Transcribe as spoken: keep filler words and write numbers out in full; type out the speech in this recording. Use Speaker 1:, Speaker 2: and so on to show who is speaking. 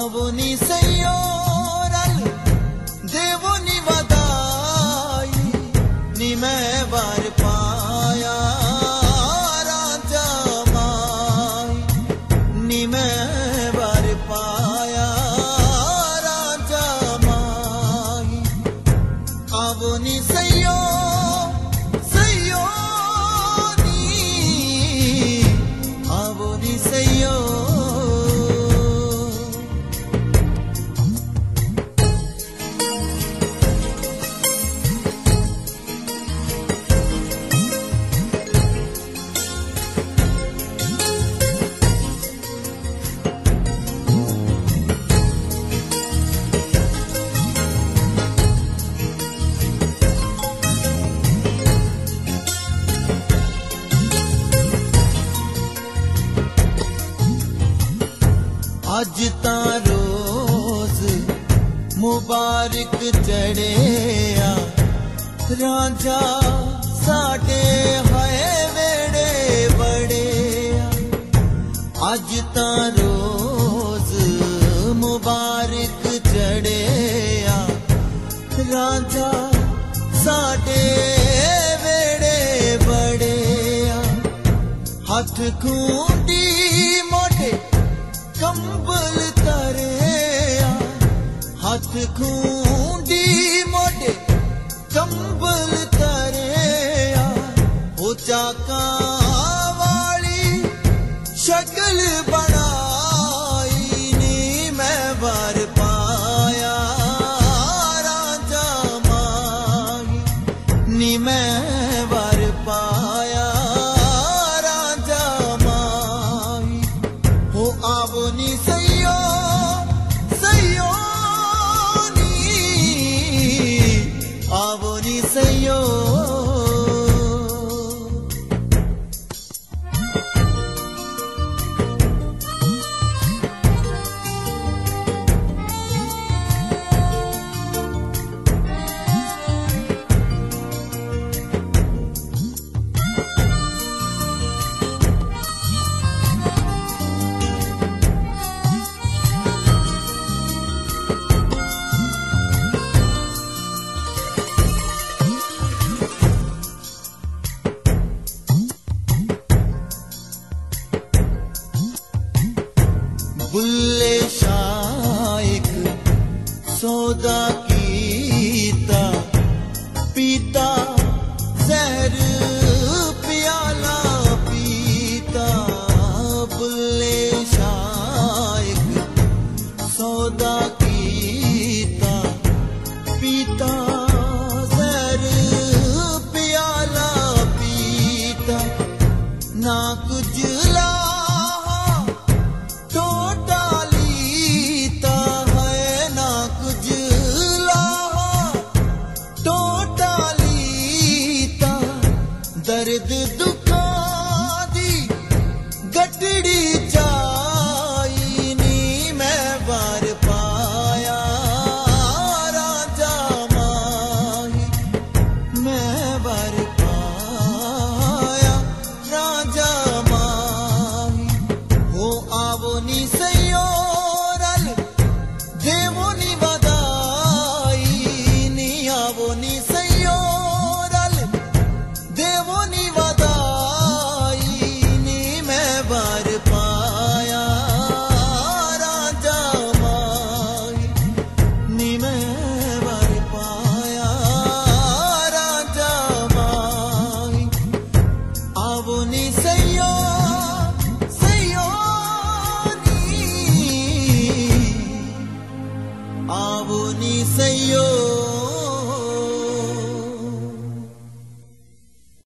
Speaker 1: आवोनी सयोरल देवोनी वदाई नी मैं बार पाया राजा माई नी मैं बार पाया राजा माई आवोनी सयो सयो नी आवोनी सयो अज ता रोज मुबारक चढ़िया राजा साडे है वेड़े बड़े अज ता रोज मुबारक चढ़िया राजा साडे वेड़े बड़े हथ खूंडी मोटे कंबल तरिया हाथ खूंडी मोटे कंबल तरिया हो चाका वाली शक्ल बनाई नी मैं बार पाया राजा माई नी मैं बार पाया राजा माई हो आवोनी सयो सयो नी आवोनी सयो बुल्ले शाइक सौदा कीता पीता जहर प्याला पीता बुल्ले शाइक सौदा कीता पीता जहर प्याला पीता ना कुछ ला दर्द दुखा दी गटड़ी जाई नी मैं बार पाया राजा माही मैं बार पाया राजा माही हो आवोनी सयोरल देवोनी वदाई नी आवोनी सयोरल देवोनी वदाई नी मैं बार पाया राजा माई नी मैं बार पाया राजा माई आवोनी सयो सयो नी आवोनी सयो